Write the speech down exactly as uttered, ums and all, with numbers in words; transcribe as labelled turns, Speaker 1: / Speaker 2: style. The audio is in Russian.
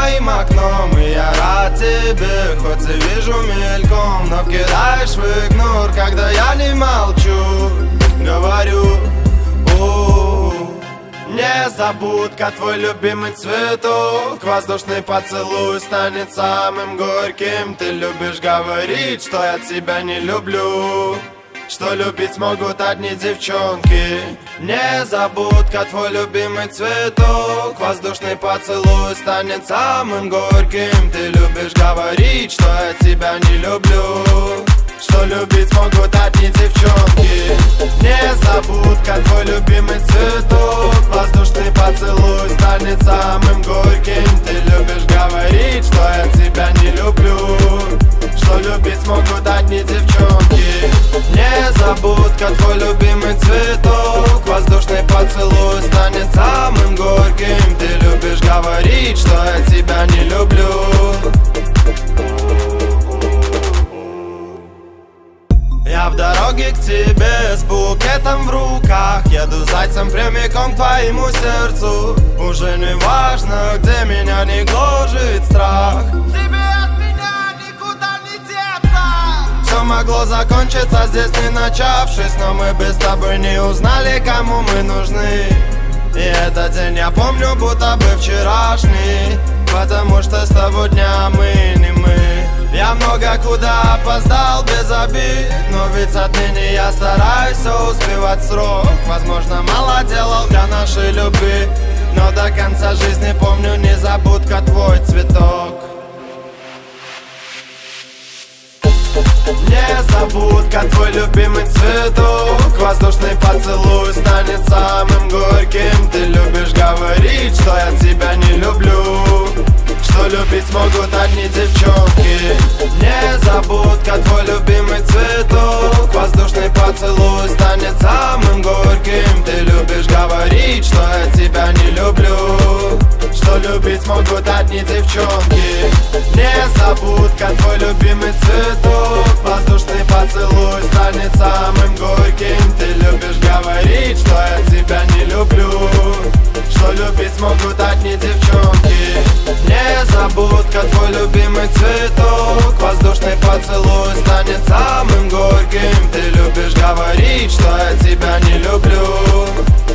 Speaker 1: моим окном, и я рад тебе, хоть и вижу мельком, но кидаешь в игнор, когда я не молчу. Говорю, у незабудка, твой любимый цветок, воздушный поцелуй станет самым горьким. Ты любишь говорить, что я тебя не люблю, что любить могут одни девчонки. Незабудка, твой любимый цветок, воздушный поцелуй станет самым горьким. Ты любишь говорить, что я тебя не люблю, что любить могут одни девчонки. Незабудка, твой любимый цветок, воздушный поцелуй станет самым горьким. Ты любишь говорить, что я тебя не люблю, что любить могут одни девчонки. Незабудка, твой любимый цветок, воздушный поцелуй станет самым горьким. Ты любишь говорить, что я тебя не люблю. Я в дороге к тебе с букетом в руках, еду зайцем прямиком к твоему сердцу. Уже не важно, где меня не гложет страх, тебе от меня никуда не деться. Все могло закончиться здесь не начавшись, но мы без тобой не узнали, кому мы нужны. И этот день я помню, будто бы вчерашний, потому что с того дня мы не мы. Я много куда опоздал без обид, но ведь отныне я стараюсь все успевать в срок. Возможно, мало делал для нашей любви, но до конца жизни помню незабудка твой цветок. Незабудка, твой любимый цветок, воздушный поцелуй станет самым горьким. Ты любишь говорить, что я тебя не люблю, что любить могут одни девчонки. Незабудка, твой любимый цветок, воздушный поцелуй станет самым горьким. Ты любишь говорить, что я тебя не люблю, что любить могут одни девчонки. Незабудка, твой любимый цветок, воздушный поцелуй станет самым горьким. Ты любишь говорить, что я тебя не люблю, что любить могут одни девчонки. Незабудка, твой любимый цветок, воздушный поцелуй станет самым горьким. Ты любишь говорить, что я тебя не люблю,